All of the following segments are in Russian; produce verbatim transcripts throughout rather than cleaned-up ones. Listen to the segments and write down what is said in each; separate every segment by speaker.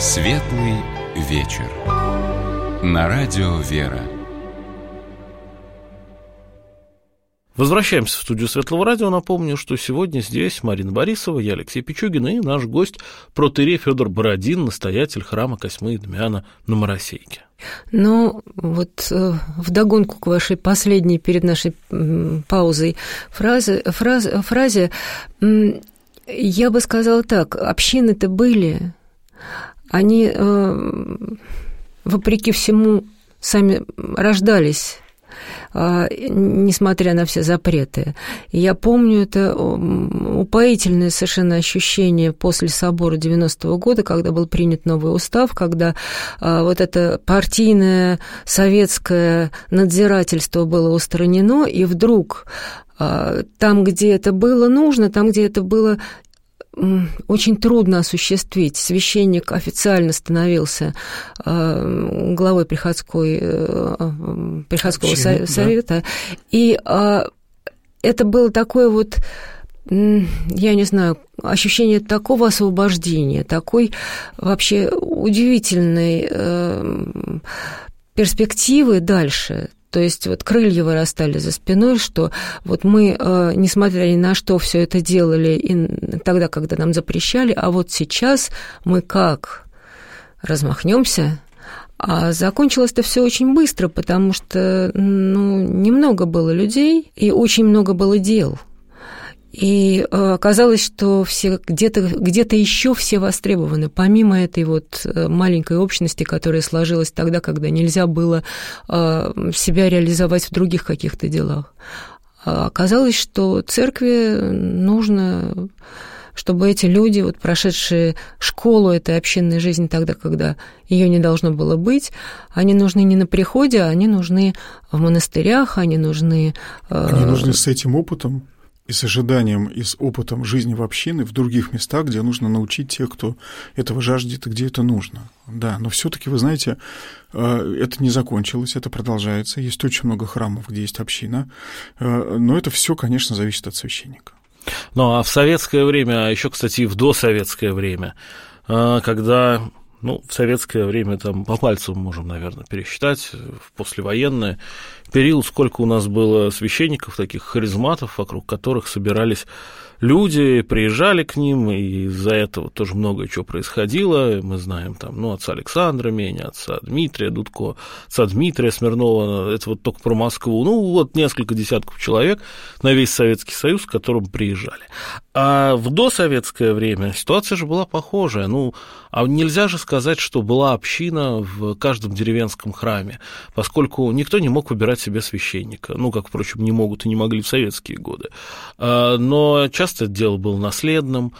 Speaker 1: Светлый вечер. На радио «Вера».
Speaker 2: Возвращаемся в студию Светлого радио. Напомню, что сегодня здесь Марина Борисова, я Алексей Пичугин и наш гость протоиерей Фёдор Бородин, настоятель храма Косьмы и Дмиана на Моросейке.
Speaker 3: Ну, вот вдогонку к вашей последней перед нашей паузой фразе, фразе, фразе я бы сказала так: общины-то были, они, вопреки всему, сами рождались, несмотря на все запреты. И я помню это упоительное совершенно ощущение после собора девяностого года, когда был принят новый устав, когда вот это партийное советское надзирательство было устранено, и вдруг там, где это было нужно, там, где это было очень трудно осуществить. Священник официально становился главой приходской, приходского Общины, совета, да. И это было такое вот, я не знаю, ощущение такого освобождения, такой вообще удивительной перспективы дальше. То есть вот крылья вырастали за спиной, что вот мы, несмотря ни на что, все это делали и тогда, когда нам запрещали, а вот сейчас мы как размахнемся. А закончилось-то все очень быстро, потому что, ну, немного было людей и очень много было дел. И оказалось, что все где-то, где-то еще все востребованы, помимо этой вот маленькой общности, которая сложилась тогда, когда нельзя было себя реализовать в других каких-то делах. Оказалось, что церкви нужно, чтобы эти люди, вот, прошедшие школу этой общинной жизни тогда, когда ее не должно было быть, они нужны не на приходе, а они нужны в монастырях, они нужны...
Speaker 4: Они нужны с этим опытом. И с ожиданием, и с опытом жизни в общине в других местах, где нужно научить тех, кто этого жаждет и где это нужно. Да, но все-таки, вы знаете, это не закончилось, это продолжается. Есть очень много храмов, где есть община, но это все, конечно, зависит от священника.
Speaker 2: Ну, а в советское время, а еще, кстати, и в досоветское время, когда... Ну, в советское время там по пальцам можем, наверное, пересчитать, в послевоенное период, сколько у нас было священников, таких харизматов, вокруг которых собирались люди, приезжали к ним, и из-за этого тоже много чего происходило. Мы знаем там, ну, отца Александра Меня, отца Дмитрия Дудко, отца Дмитрия Смирнова, это вот только про Москву. Ну, вот несколько десятков человек на весь Советский Союз, к которым приезжали. А в досоветское время ситуация же была похожая. Ну, а нельзя же сказать, что была община в каждом деревенском храме, поскольку никто не мог выбирать себе священника, ну, как, впрочем, не могут и не могли в советские годы. Но часто это дело было наследным,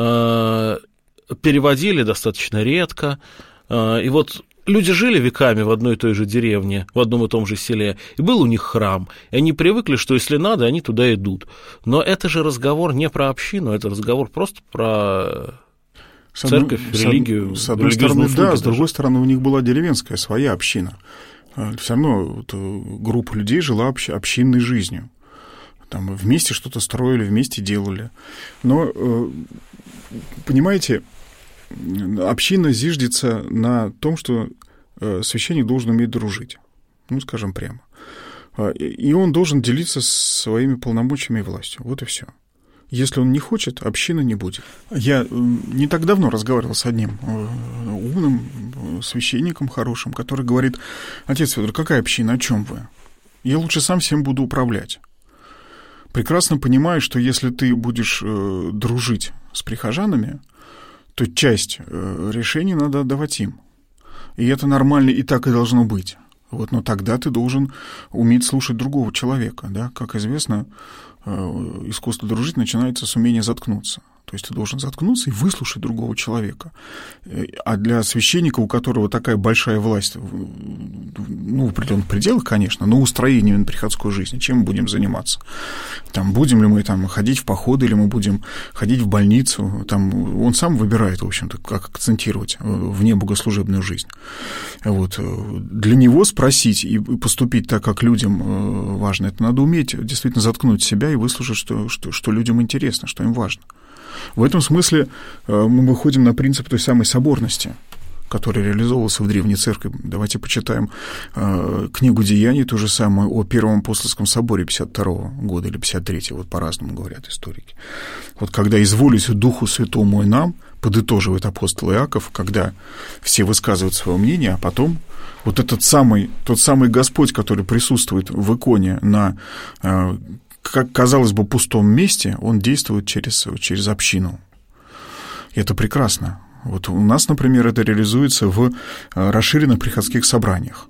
Speaker 2: переводили достаточно редко, и вот люди жили веками в одной и той же деревне, в одном и том же селе, и был у них храм, и они привыкли, что если надо, они туда идут. Но это же разговор не про общину, это разговор просто про церковь,
Speaker 4: с
Speaker 2: религию.
Speaker 4: С одной стороны, да, с другой стороны, у них была деревенская своя община. Все равно вот, группа людей жила общинной жизнью. Там вместе что-то строили, вместе делали. Но, понимаете, община зиждется на том, что священник должен уметь дружить, ну, скажем прямо. И он должен делиться своими полномочиями и властью. Вот и все. Если он не хочет, общины не будет. Я не так давно разговаривал с одним умным священником хорошим, который говорит: отец Фёдор, какая община, о чем вы? Я лучше сам всем буду управлять. Прекрасно понимаю, что если ты будешь дружить с прихожанами, то часть решений надо отдавать им. И это нормально, и так и должно быть. Вот, но тогда ты должен уметь слушать другого человека. Да? Как известно, искусство дружить начинается с умения заткнуться. То есть ты должен заткнуться и выслушать другого человека. А для священника, у которого такая большая власть, ну, в определенных пределах, конечно, но устроением приходской жизни, чем мы будем заниматься? Там, будем ли мы там, ходить в походы, или мы будем ходить в больницу? Там, он сам выбирает, в общем-то, как акцентировать вне богослужебную жизнь. Вот. Для него спросить и поступить так, как людям важно, это надо уметь действительно заткнуть себя и выслушать, что, что, что людям интересно, что им важно. В этом смысле мы выходим на принцип той самой соборности, который реализовывался в Древней Церкви. Давайте почитаем э, книгу «Деяний», то же самое о Первом апостольском соборе пятьдесят второго года или пятьдесят третьего, вот по-разному говорят историки. Вот когда «изволись Духу Святому и нам», подытоживает апостол Иаков, когда все высказывают свое мнение, а потом вот этот самый, тот самый Господь, который присутствует в иконе на, э, как казалось бы, пустом месте, он действует через, через общину. И это прекрасно. Вот у нас, например, это реализуется в расширенных приходских собраниях.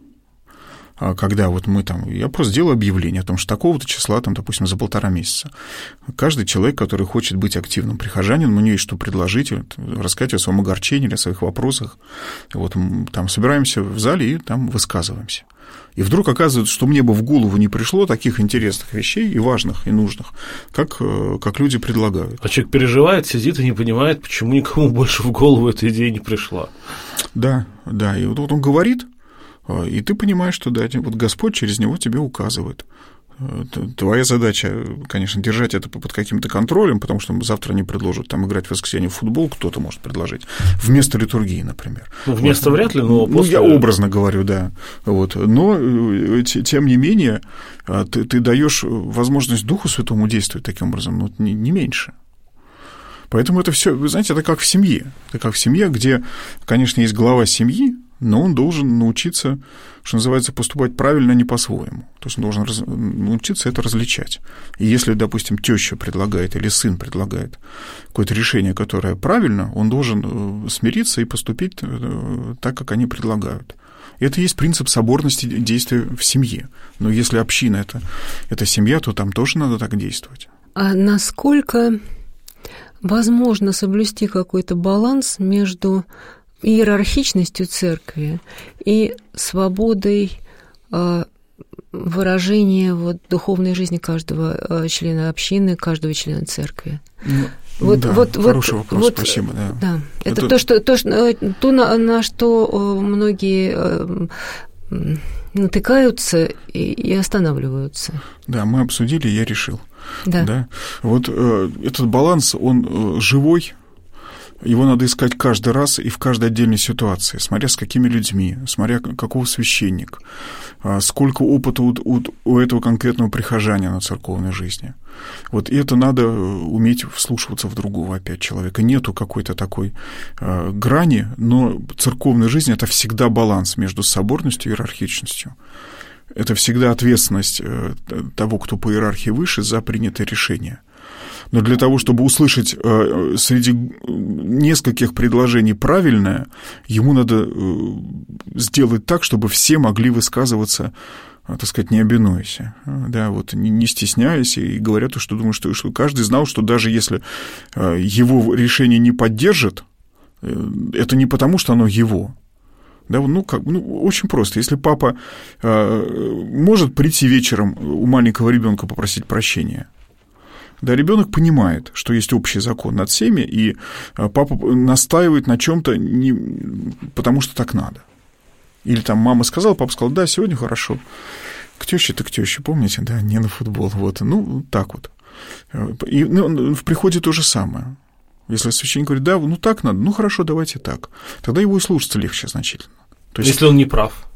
Speaker 4: Когда вот мы там... Я просто делаю объявление о том, что такого-то числа, там, допустим, за полтора месяца. Каждый человек, который хочет быть активным прихожанином, у него есть что предложить, рассказать о своем огорчении, о своих вопросах. Вот там собираемся в зале и там высказываемся. И вдруг оказывается, что мне бы в голову не пришло таких интересных вещей и важных, и нужных, как, как люди предлагают.
Speaker 2: А человек переживает, сидит и не понимает, почему никому больше в голову эта идея не пришла.
Speaker 4: Да, да, и вот он говорит, и ты понимаешь, что да, вот Господь через него тебе указывает. Твоя задача, конечно, держать это под каким-то контролем, потому что завтра они предложат там играть в воскресенье в футбол, кто-то может предложить, вместо литургии, например.
Speaker 2: Ну, вместо вот. Вряд ли, но после...
Speaker 4: Ну, я образно говорю, да. Вот. Но, тем не менее, ты, ты даешь возможность Духу Святому действовать таким образом, ну, не, не меньше. Поэтому это все, вы знаете, это как в семье. Это как в семье, где, конечно, есть глава семьи, но он должен научиться, что называется, поступать правильно, а не по-своему. То есть он должен раз... научиться это различать. И если, допустим, теща предлагает или сын предлагает какое-то решение, которое правильно, он должен смириться и поступить так, как они предлагают. Это и есть принцип соборности действия в семье. Но если община это, – это семья, то там тоже надо так действовать.
Speaker 3: А насколько возможно соблюсти какой-то баланс между иерархичностью церкви и свободой э, выражения вот, духовной жизни каждого э, члена общины, каждого члена церкви?
Speaker 4: Ну,
Speaker 3: вот,
Speaker 4: да,
Speaker 3: вот,
Speaker 4: хороший
Speaker 3: вот,
Speaker 4: вопрос,
Speaker 3: вот,
Speaker 4: спасибо. Да.
Speaker 3: Да. Это,
Speaker 4: Это...
Speaker 3: то, что, то, что, то на, на что многие э, натыкаются и, и останавливаются.
Speaker 4: Да, мы обсудили, я решил.
Speaker 3: Да.
Speaker 4: Да? Вот э, этот баланс, он э, живой. Его надо искать каждый раз и в каждой отдельной ситуации, смотря с какими людьми, смотря какого священник, сколько опыта у, у, у этого конкретного прихожанина на церковной жизни. Вот и это надо уметь вслушиваться в другого опять человека. Нету какой-то такой э, грани, но церковная жизнь – это всегда баланс между соборностью и иерархичностью. Это всегда ответственность э, того, кто по иерархии выше, за принятое решение. Но для того, чтобы услышать э, среди нескольких предложений правильное, ему надо э, сделать так, чтобы все могли высказываться, э, так сказать, не обинуясь, э, да, вот, не, не стесняясь, и говоря то, что думают, что, что каждый знал, что даже если э, его решение не поддержит, э, это не потому, что оно его. Да, ну, как, ну, очень просто. Если папа э, может прийти вечером у маленького ребенка попросить прощения, да, ребенок понимает, что есть общий закон над всеми, и папа настаивает на чем-то, не... потому что так надо. Или там мама сказала, папа сказал, да, сегодня хорошо. К тёще-то к тёще, помните, да, не на футбол. Вот, ну, так вот. И ну, в приходе то же самое. Если священник говорит, да, ну так надо, ну хорошо, давайте так. Тогда его и слушаться легче значительно. То есть,
Speaker 2: если он не прав.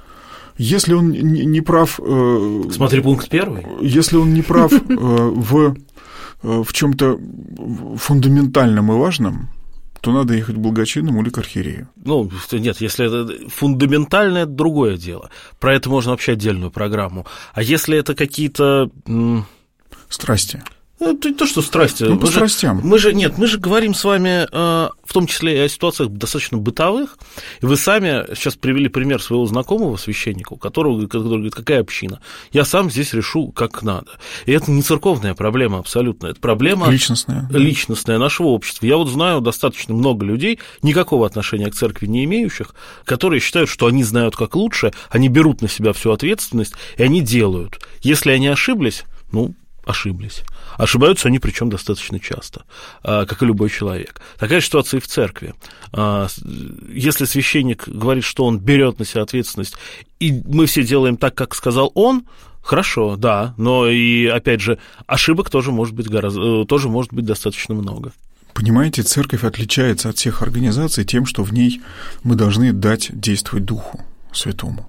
Speaker 4: Если он не прав...
Speaker 2: Смотри пункт первый.
Speaker 4: Если он не прав в... в чем-то фундаментальном и важном, то надо ехать к благочинному или к архиерею. Ну,
Speaker 2: нет, если это фундаментальное, это другое дело. Про это можно вообще отдельную программу. А если это какие-то...
Speaker 4: Страсти.
Speaker 2: Это то, что страсти.
Speaker 4: Ну, по
Speaker 2: мы
Speaker 4: страстям.
Speaker 2: Же, мы же, нет, мы же говорим с вами э, в том числе и о ситуациях достаточно бытовых. И вы сами сейчас привели пример своего знакомого священника, у которого, который говорит, какая община? Я сам здесь решу, как надо. И это не церковная проблема абсолютно. Это проблема
Speaker 4: личностная,
Speaker 2: личностная нашего общества. Я вот знаю достаточно много людей, никакого отношения к церкви не имеющих, которые считают, что они знают, как лучше, они берут на себя всю ответственность, и они делают. Если они ошиблись, ну, ошиблись. Ошибаются они, причем достаточно часто, как и любой человек. Такая ситуация и в церкви. Если священник говорит, что он берет на себя ответственность, и мы все делаем так, как сказал он, хорошо, да, но и, опять же, ошибок тоже может быть, гораздо, тоже может быть достаточно много.
Speaker 4: Понимаете, церковь отличается от всех организаций тем, что в ней мы должны дать действовать Духу Святому.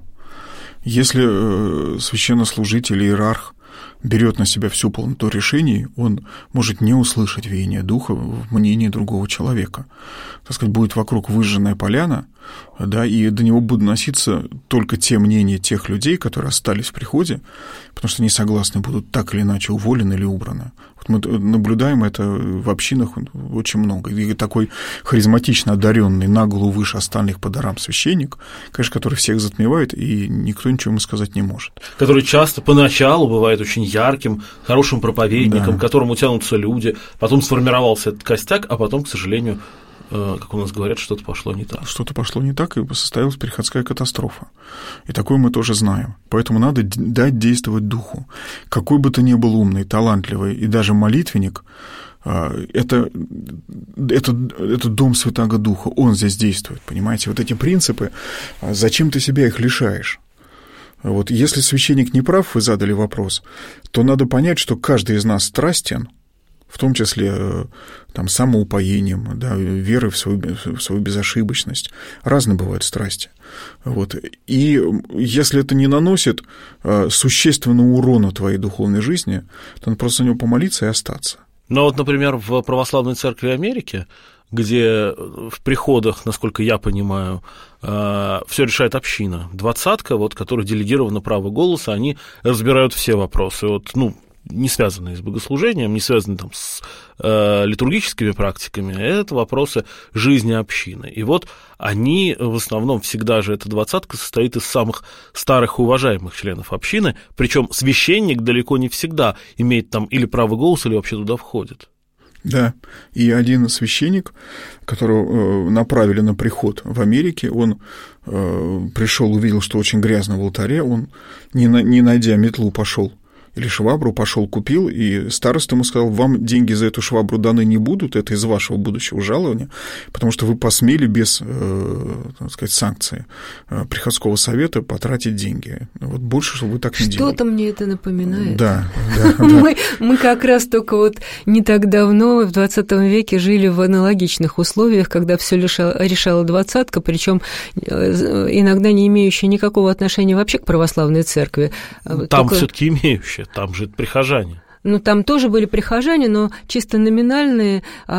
Speaker 4: Если священнослужитель, иерарх берет на себя всю полноту решений, он может не услышать веяния Духа в мнении другого человека. Так сказать, будет вокруг выжженная поляна, да, и до него будут носиться только те мнения тех людей, которые остались в приходе, потому что они согласны будут так или иначе уволены или убраны. Вот мы наблюдаем это в общинах очень много. И такой харизматично одаренный, на голову выше остальных по дарам священник, конечно, который всех затмевает, и никто ничего ему сказать не может.
Speaker 2: Который часто поначалу бывает очень ярким, хорошим проповедником, да, к которому тянутся люди, потом сформировался этот костяк, а потом, к сожалению, как у нас говорят, что-то пошло не так.
Speaker 4: Что-то пошло не так, и состоялась приходская катастрофа. И такое мы тоже знаем. Поэтому надо дать действовать Духу. Какой бы ты ни был умный, талантливый и даже молитвенник, это, это, это дом Святаго Духа, он здесь действует, понимаете? Вот эти принципы, зачем ты себя их лишаешь? Вот если священник не прав, вы задали вопрос, то надо понять, что каждый из нас страстен, в том числе там, самоупоением, да, верой в свою, в свою безошибочность. Разные бывают страсти. Вот. И если это не наносит существенного урона твоей духовной жизни, то надо просто за него помолиться и остаться.
Speaker 2: Ну вот, например, в Православной Церкви Америки, где в приходах, насколько я понимаю, все решает община. Двадцатка, вот, которой делегировано право голоса, они разбирают все вопросы. Вот, ну, не связанные с богослужением, не связанные там, с э, литургическими практиками, это вопросы жизни общины. И вот они в основном всегда же, эта двадцатка состоит из самых старых и уважаемых членов общины, причем священник далеко не всегда имеет там или право голоса, или вообще туда входит.
Speaker 4: Да, и один священник, которого направили на приход в Америке, он э, пришел, увидел, что очень грязно в алтаре, он, не, на, не найдя метлу, пошел или швабру, пошел купил, и староста ему сказал: вам деньги за эту швабру даны не будут, это из вашего будущего жалования, потому что вы посмели без, э, так сказать, санкции э, приходского совета потратить деньги. Вот больше, чтобы вы так не делали.
Speaker 3: Что-то мне это напоминает.
Speaker 4: Да, да, да.
Speaker 3: Мы, мы как раз только вот не так давно, в двадцатом веке, жили в аналогичных условиях, когда все решала двадцатка, причем иногда не имеющая никакого отношения вообще к православной церкви.
Speaker 2: Там
Speaker 3: только...
Speaker 2: все-таки имеющая. Там же прихожане.
Speaker 3: Ну, там тоже были прихожане, но чисто номинальные,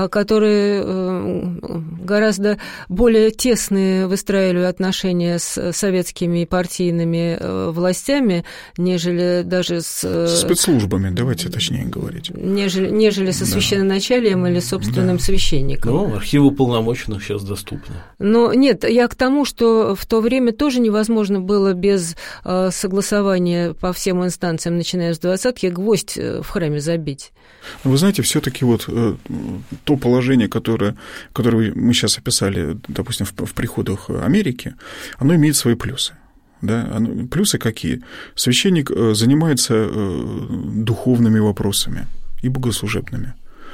Speaker 3: которые гораздо более тесные выстраивали отношения с советскими и партийными властями, нежели даже с...
Speaker 4: спецслужбами, давайте точнее говорить.
Speaker 3: Нежели, нежели со священноначалием, да, или собственным, да, священником.
Speaker 2: Ну, архивы уполномоченных сейчас доступны.
Speaker 3: Но нет, я к тому, что в то время тоже невозможно было без согласования по всем инстанциям, начиная с двадцатки, гвоздь в храме забить.
Speaker 4: Вы знаете, все-таки вот то положение, которое, которое мы сейчас описали, допустим, в, в приходах Америки, оно имеет свои плюсы. Да? Оно, плюсы какие? Священник занимается духовными вопросами и богослужебными.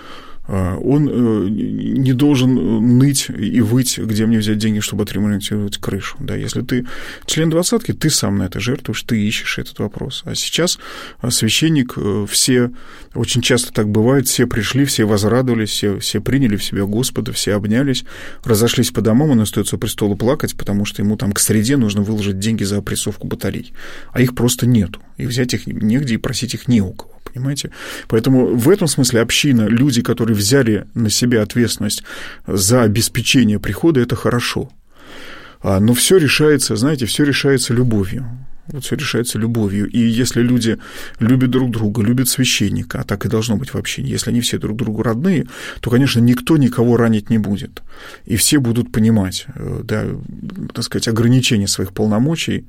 Speaker 4: Он не должен ныть и выть, где мне взять деньги, чтобы отремонтировать крышу. Да, если ты член двадцатки, ты сам на это жертвуешь, ты ищешь этот вопрос. А сейчас священник, все, очень часто так бывает, все пришли, все возрадовались, все, все приняли в себя Господа, все обнялись, разошлись по домам, он остается у престола плакать, потому что ему там к среде нужно выложить деньги за опрессовку батарей. А их просто нету, и взять их негде, и просить их не у кого. Понимаете? Поэтому в этом смысле община, люди, которые взяли на себя ответственность за обеспечение прихода, это хорошо. Но все решается, знаете, все решается любовью. Вот все решается любовью. И если люди любят друг друга, любят священника, а так и должно быть в общине, если они все друг другу родные, то, конечно, никто никого ранить не будет. И все будут понимать, да, так сказать, ограничения своих полномочий,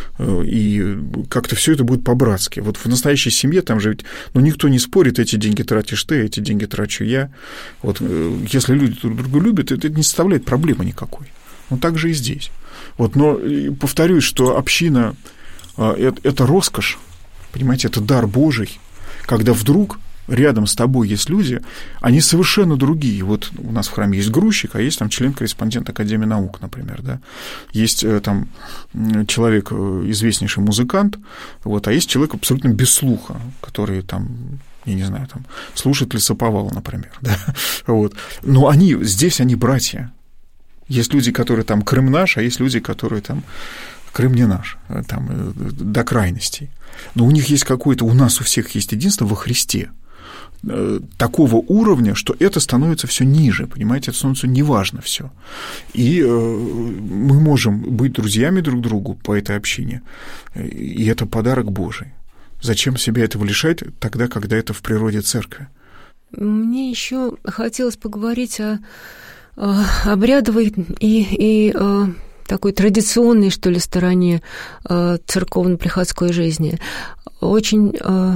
Speaker 4: и как-то все это будет по-братски. Вот в настоящей семье там же ведь, ну, никто не спорит, эти деньги тратишь ты, эти деньги трачу я. Вот если люди друг друга любят, это не составляет проблемы никакой. Ну, так же и здесь. Вот, но повторюсь, что община – это роскошь, понимаете, это дар Божий, когда вдруг рядом с тобой есть люди, они совершенно другие. Вот у нас в храме есть грузчик, а есть там член-корреспондент Академии наук, например, да. Есть там человек, известнейший музыкант, вот, а есть человек абсолютно без слуха, который там, я не знаю, там, слушает Лесоповал, например, да, вот. Но они, здесь они братья. Есть люди, которые там Крым наш, а есть люди, которые там Крым не наш, там, до крайностей. Но у них есть какое-то, у нас у всех есть единство во Христе, такого уровня, что это становится все ниже, понимаете, это становится неважно все. И мы можем быть друзьями друг другу по этой общине, и это подарок Божий. Зачем себя этого лишать тогда, когда это в природе церкви?
Speaker 3: Мне еще хотелось поговорить о, о обрядовой и, и о такой традиционной, что ли, стороне церковно-приходской жизни. Очень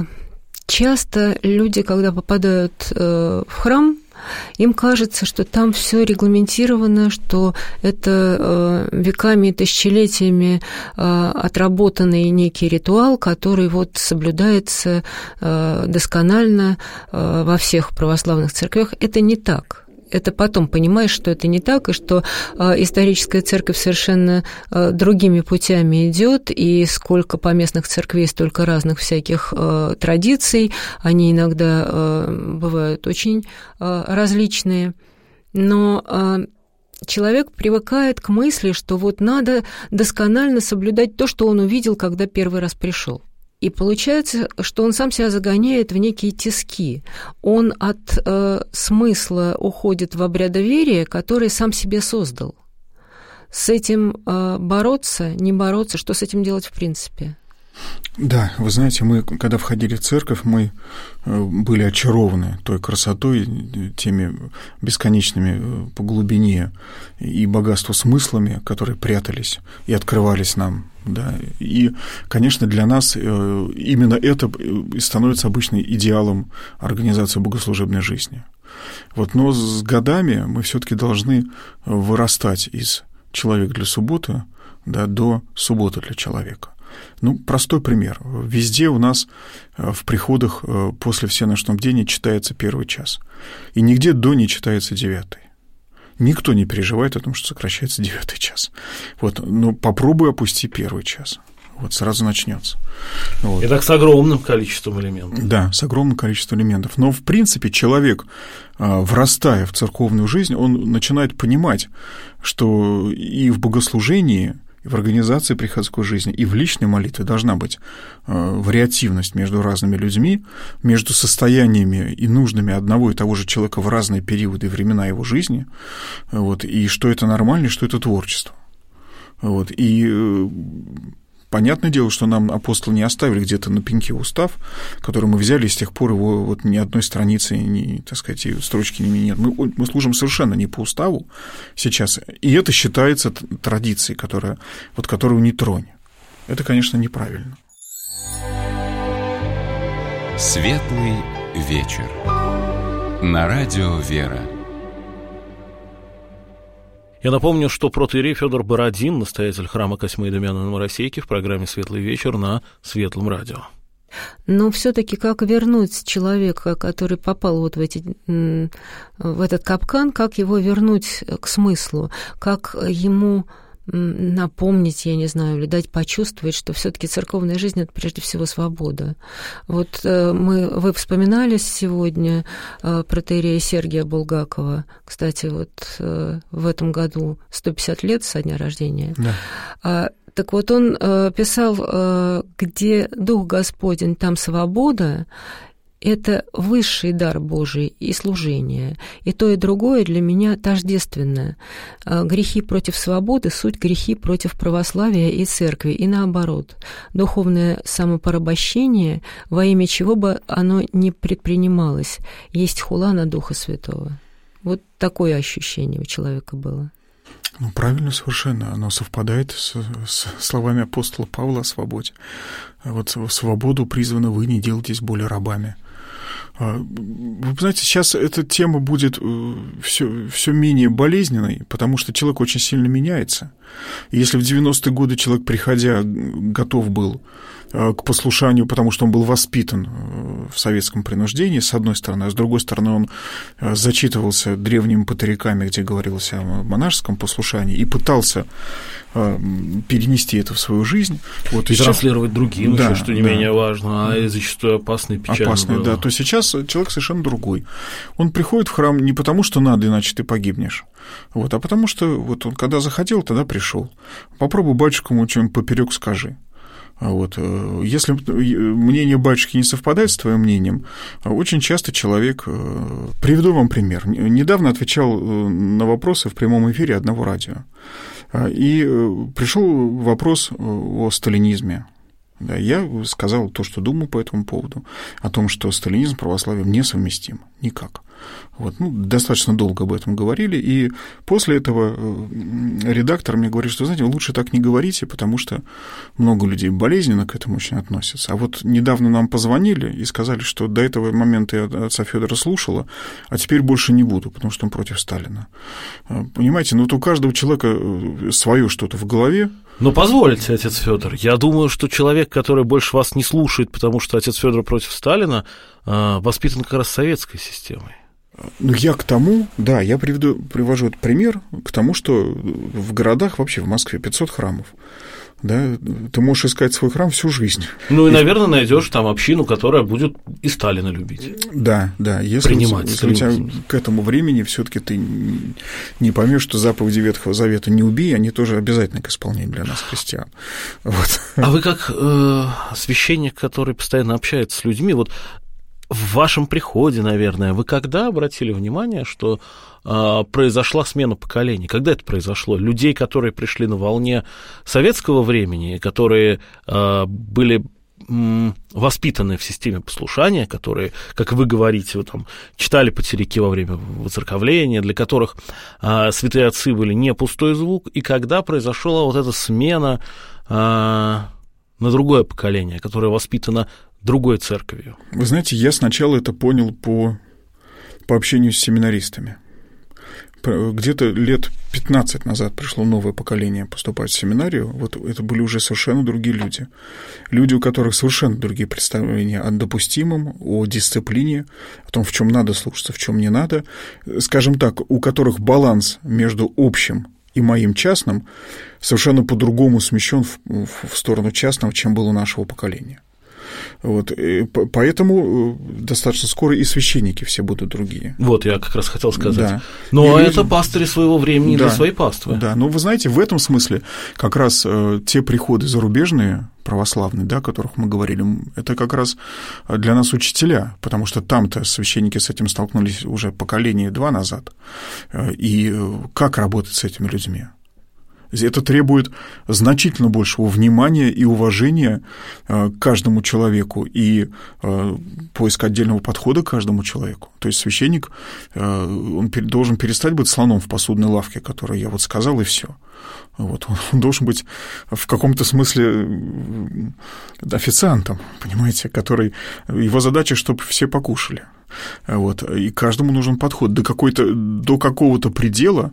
Speaker 3: часто люди, когда попадают в храм, им кажется, что там все регламентировано, что это веками и тысячелетиями отработанный некий ритуал, который вот соблюдается досконально во всех православных церквях. Это не так. Это потом понимаешь, что это не так, и что э, историческая церковь совершенно э, другими путями идет, и сколько поместных церквей, столько разных всяких э, традиций, они иногда э, бывают очень э, различные, но э, человек привыкает к мысли, что вот надо досконально соблюдать то, что он увидел, когда первый раз пришел. И получается, что он сам себя загоняет в некие тиски. Он от э, смысла уходит в обрядоверие, который сам себе создал. С этим э, бороться, не бороться, что с этим делать в принципе?
Speaker 4: Да, вы знаете, мы, когда входили в церковь, мы были очарованы той красотой, теми бесконечными по глубине и богатству смыслами, которые прятались и открывались нам. Да. И, конечно, для нас именно это становится обычным идеалом организации богослужебной жизни. Вот, но с годами мы все-таки должны вырастать из человека для субботы, да, до субботы для человека. Ну, простой пример. Везде у нас в приходах после всеночного бдения читается первый час. И нигде до не читается девятый. Никто не переживает о том, что сокращается девятый час. Вот, но попробуй опусти первый час. Вот сразу начнется. Вот.
Speaker 2: И так с огромным количеством элементов.
Speaker 4: Да, с огромным количеством элементов. Но, в принципе, человек, врастая в церковную жизнь, он начинает понимать, что и в богослужении, в организации приходской жизни и в личной молитве должна быть вариативность между разными людьми, между состояниями и нуждами одного и того же человека в разные периоды и времена его жизни, вот, и что это нормально, и что это творчество. Вот, и понятное дело, что нам апостолы не оставили где-то на пеньке устав, который мы взяли, и с тех пор его вот ни одной страницы, ни, так сказать, строчки нет. Мы, мы служим совершенно не по уставу сейчас, и это считается традицией, которая, вот, которую не тронь. Это, конечно, неправильно.
Speaker 1: Светлый вечер. На радио «Вера».
Speaker 2: Я напомню, что протоиерей Фёдор Бородин, настоятель храма Косьмы и Дамиана на Моросейке, в программе «Светлый вечер» на Светлом радио.
Speaker 3: Но все-таки как вернуть человека, который попал вот в, эти, в этот капкан, как его вернуть к смыслу, как ему напомнить, я не знаю, или дать почувствовать, что все-таки церковная жизнь — это прежде всего свобода. Вот мы, вы вспоминали сегодня протоиерея Сергия Булгакова. Кстати, вот в этом году сто пятьдесят лет со дня рождения. Да. Так вот, он писал, где Дух Господень, там свобода. Это высший дар Божий и служение. И то, и другое для меня тождественно. Грехи против свободы — суть грехи против православия и церкви, и наоборот. Духовное самопорабощение, во имя чего бы оно ни предпринималось, есть хула на Духа Святого. Вот такое ощущение у человека было.
Speaker 4: Ну, правильно совершенно. Оно совпадает с, с словами апостола Павла о свободе. Вот в свободу призваны вы, не делайтесь более рабами. Вы знаете, сейчас эта тема будет все, все менее болезненной, потому что человек очень сильно меняется. И если в девяностые годы человек, приходя, готов был к послушанию, потому что он был воспитан в советском принуждении, с одной стороны, а с другой стороны, он зачитывался древними патариками, где говорилось о монашеском послушании, и пытался перенести это в свою жизнь. Вот,
Speaker 2: и и транслировать другим,
Speaker 4: да,
Speaker 2: еще, что не да. менее важно, а зачастую опасный, печальный.
Speaker 4: Опасный, да. То сейчас человек совершенно другой. Он приходит в храм не потому, что надо, иначе ты погибнешь, вот, а потому что вот он когда захотел, тогда пришел. Попробуй батюшкому что-нибудь поперек скажи. Вот. Если мнение батюшки не совпадает с твоим мнением, очень часто человек... Приведу вам пример. Недавно отвечал на вопросы в прямом эфире одного радио. И пришел вопрос о сталинизме. Да, я сказал то, что думаю по этому поводу, о том, что сталинизм с православием несовместим. Никак. Вот, ну, достаточно долго об этом говорили, и после этого редактор мне говорит, что, знаете, лучше так не говорите, потому что много людей болезненно к этому очень относятся. А вот недавно нам позвонили и сказали, что до этого момента я отца Федора слушала, а теперь больше не буду, потому что он против Сталина. Понимаете, ну вот у каждого человека свое что-то в голове.
Speaker 2: Но позвольте, отец Федор, я думаю, что человек, который больше вас не слушает, потому что отец Федор против Сталина, воспитан как раз советской системой.
Speaker 4: Ну, я к тому, да, я приведу, привожу этот пример к тому, что в городах, вообще в Москве, пятьсот храмов. Да, ты можешь искать свой храм всю жизнь.
Speaker 2: Ну и, и наверное, найдешь там общину, которая будет и Сталина любить.
Speaker 4: Да, да. Если,
Speaker 2: принимать,
Speaker 4: если у тебя к этому времени все-таки ты не поймешь, что заповеди Ветхого Завета не убей, они тоже обязательны к исполнению для нас, христиан. Вот.
Speaker 2: А вы как э, священник, который постоянно общается с людьми, вот в вашем приходе, наверное, вы когда обратили внимание, что э, произошла смена поколений? Когда это произошло? Людей, которые пришли на волне советского времени, которые э, были м, воспитаны в системе послушания, которые, как вы говорите, вы там читали патерики во время воцерковления, для которых э, святые отцы были не пустой звук, и когда произошла вот эта смена э, на другое поколение, которое воспитано другой церковью?
Speaker 4: Вы знаете, я сначала это понял по, по общению с семинаристами. Где-то лет пятнадцать назад пришло новое поколение поступать в семинарию. Вот это были уже совершенно другие люди. Люди, у которых совершенно другие представления о допустимом, о дисциплине, о том, в чем надо слушаться, в чем не надо. Скажем так, у которых баланс между общим и моим частным совершенно по-другому смещен в, в сторону частного, чем было у нашего поколения. Вот, поэтому достаточно скоро и священники все будут другие.
Speaker 2: Вот, я как раз хотел сказать.
Speaker 4: Да.
Speaker 2: Но
Speaker 4: и
Speaker 2: это люди... пастыри своего времени
Speaker 4: да,
Speaker 2: для своей паствы.
Speaker 4: Да, но вы знаете, в этом смысле как раз э, те приходы зарубежные, православные, да, о которых мы говорили, это как раз для нас учителя, потому что там-то священники с этим столкнулись уже поколение два назад. И как работать с этими людьми? Это требует значительно большего внимания и уважения к каждому человеку и поиска отдельного подхода к каждому человеку. То есть священник, он должен перестать быть слоном в посудной лавке, которую я вот сказал, и все. Вот. Он должен быть в каком-то смысле официантом, понимаете, который... Его задача, чтобы все покушали. Вот. И каждому нужен подход. До, какой-то, до какого-то предела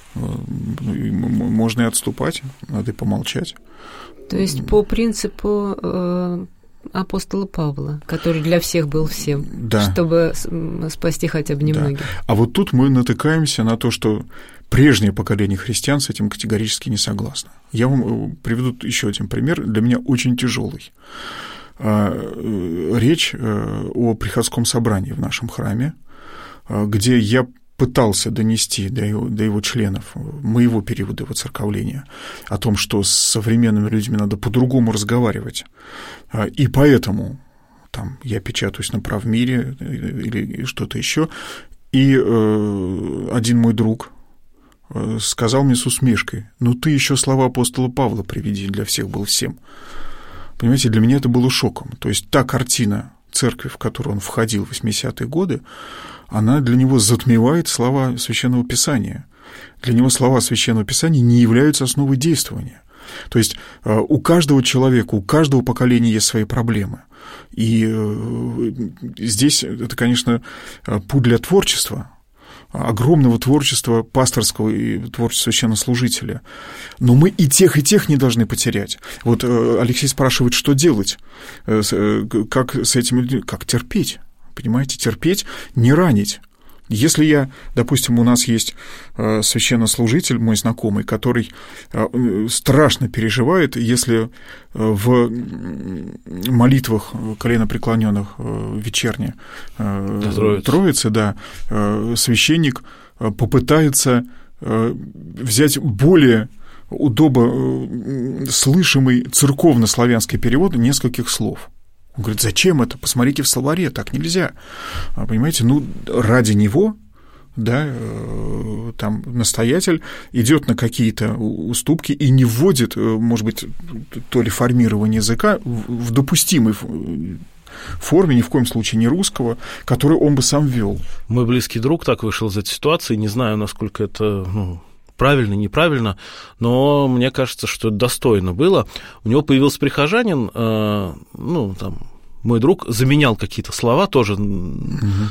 Speaker 4: можно и отступать, надо и помолчать.
Speaker 3: То есть по принципу э, апостола Павла, который для всех был всем, да. чтобы спасти хотя бы немногих. Да.
Speaker 4: А вот тут мы натыкаемся на то, что прежнее поколение христиан с этим категорически не согласно. Я вам приведу еще один пример, для меня очень тяжелый. Речь о приходском собрании в нашем храме, где я пытался донести до его, до его членов моего периода воцерковления о том, что с современными людьми надо по-другому разговаривать. И поэтому там, я печатаюсь на Правмире или что-то еще. И э, один мой друг сказал мне с усмешкой: ну ты еще слова апостола Павла приведи, для всех был всем. Понимаете, для меня это было шоком. То есть та картина церкви, в которую он входил в восьмидесятые годы, она для него затмевает слова Священного Писания. Для него слова Священного Писания не являются основой действования. То есть у каждого человека, у каждого поколения есть свои проблемы. И здесь это, конечно, путь для творчества, огромного творчества пасторского и творчества священнослужителя. Но мы и тех, и тех не должны потерять. Вот Алексей спрашивает, что делать, как с этими людьми, как терпеть, понимаете, терпеть, не ранить. Если я, допустим, у нас есть священнослужитель, мой знакомый, который страшно переживает, если в молитвах коленопреклоненных вечерне Троицы. Троицы, да, священник попытается взять более удобно слышимый церковно-славянский перевод нескольких слов. Он говорит, зачем это? Посмотрите в словаре, так нельзя. Понимаете, ну, ради него, да, там настоятель идет на какие-то уступки и не вводит, может быть, то ли формирование языка в допустимой форме, ни в коем случае не русского, который он бы сам ввел.
Speaker 2: Мой близкий друг так вышел из этой ситуации, не знаю, насколько это... Ну... правильно, неправильно, но мне кажется, что это достойно было. У него появился прихожанин, э, ну, там, мой друг заменял какие-то слова тоже uh-huh.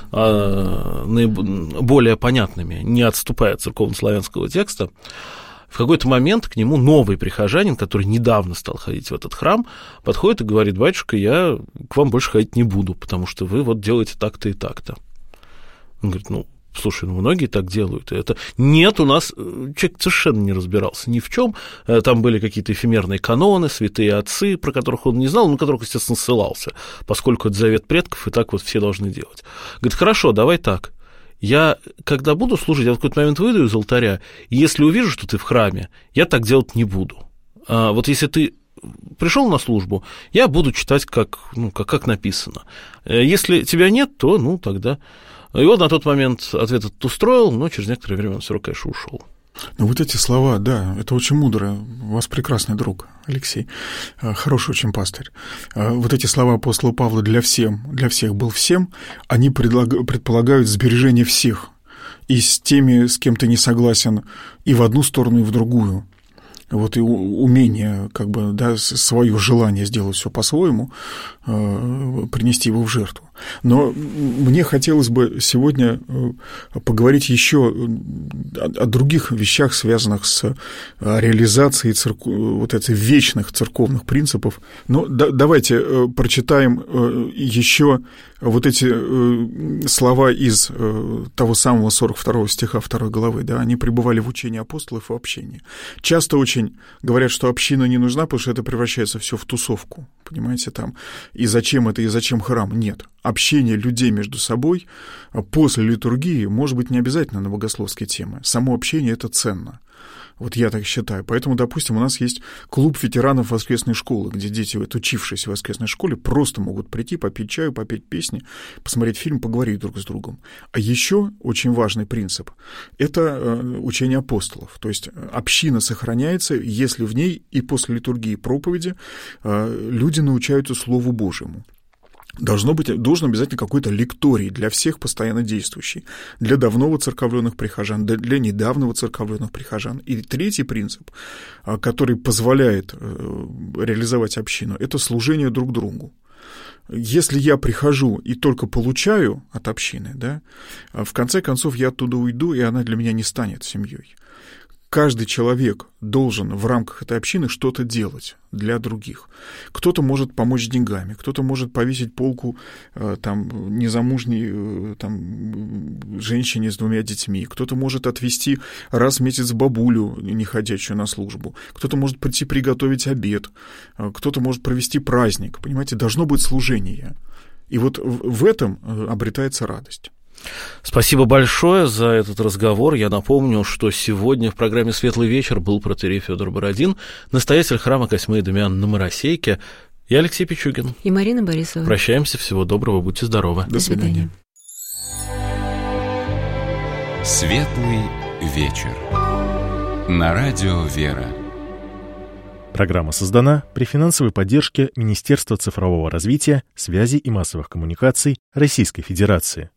Speaker 2: э, более понятными, не отступая от церковно-славянского текста. В какой-то момент к нему новый прихожанин, который недавно стал ходить в этот храм, подходит и говорит, батюшка, я к вам больше ходить не буду, потому что вы вот делаете так-то и так-то. Он говорит, ну, слушай, ну многие так делают. Это нет, у нас человек совершенно не разбирался ни в чем. Там были какие-то эфемерные каноны, святые отцы, про которых он не знал, но на которых, естественно, ссылался, поскольку это завет предков, и так вот все должны делать. Говорит, хорошо, давай так. Я, когда буду служить, я в какой-то момент выйду из алтаря, и если увижу, что ты в храме, я так делать не буду. А вот если ты пришел на службу, я буду читать, как, ну, как, как написано. Если тебя нет, то, ну, тогда... И вот на тот момент ответ этот устроил, но через некоторое время он все равно, конечно, ушел.
Speaker 4: Ну, вот эти слова, да, это очень мудро. У вас прекрасный друг, Алексей, хороший очень пастырь. Вот эти слова апостола Павла «для всем», «для всех был всем», они предполагают сбережение всех. И с теми, с кем ты не согласен, и в одну сторону, и в другую. Вот и умение, как бы, да, свое желание сделать все по-своему, принести его в жертву. Но мне хотелось бы сегодня поговорить еще о других вещах, связанных с реализацией церкв... вот этих вечных церковных принципов. Но да, давайте прочитаем еще вот эти слова из того самого сорок второго стиха второй главы. Да, они пребывали в учении апостолов и в общении. Часто очень говорят, что община не нужна, потому что это превращается все в тусовку. Понимаете, там, и зачем это, и зачем храм? Нет. Общение людей между собой после литургии может быть не обязательно на богословские темы. Само общение — это ценно. Вот я так считаю. Поэтому, допустим, у нас есть клуб ветеранов воскресной школы, где дети, учившиеся в воскресной школе, просто могут прийти, попить чаю, попеть песни, посмотреть фильм, поговорить друг с другом. А еще очень важный принцип — это учение апостолов. То есть община сохраняется, если в ней и после литургии проповеди люди научаются Слову Божьему. Должно быть, должен обязательно какой-то лекторий для всех постоянно действующий, для давно воцерковленных прихожан, для недавно воцерковленных прихожан. И третий принцип, который позволяет реализовать общину, это служение друг другу. Если я прихожу и только получаю от общины, да, в конце концов я оттуда уйду, и она для меня не станет семьей. Каждый человек должен в рамках этой общины что-то делать для других. Кто-то может помочь деньгами, кто-то может повесить полку там, незамужней там, женщине с двумя детьми, кто-то может отвезти раз в месяц бабулю, не ходячую на службу, кто-то может прийти приготовить обед, кто-то может провести праздник. Понимаете, должно быть служение. И вот в этом обретается радость.
Speaker 2: Спасибо большое за этот разговор. Я напомню, что сегодня в программе «Светлый вечер» был протоиерей Фёдор Бородин, настоятель храма Косьмы и Дамиана на Моросейке. Я Алексей Пичугин.
Speaker 3: И Марина Борисова.
Speaker 2: Прощаемся. Всего доброго. Будьте здоровы.
Speaker 4: До свидания.
Speaker 1: «Светлый вечер» на радио «Вера».
Speaker 5: Программа создана при финансовой поддержке Министерства цифрового развития, связи и массовых коммуникаций Российской Федерации.